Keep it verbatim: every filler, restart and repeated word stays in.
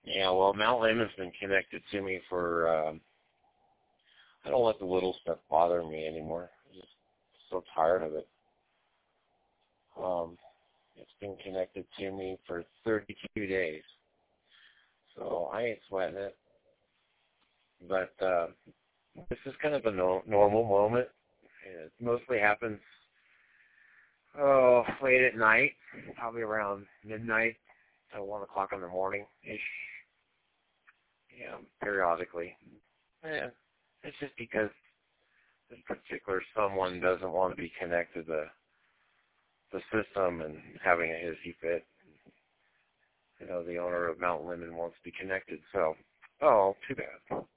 Yeah, well, Mount Lemon's been connected to me for, um, I don't let the little stuff bother me anymore. I'm just so tired of it. Um, it's been connected to me for thirty-two days. So I ain't sweating it. But uh, this is kind of a no- normal moment. It mostly happens, oh, late at night, probably around midnight to one o'clock in the morning-ish. Yeah, periodically. Yeah, it's just because this particular someone doesn't want to be connected to the system and having a hissy fit. You know, the owner of Mount Lemon wants to be connected, so, oh, too bad.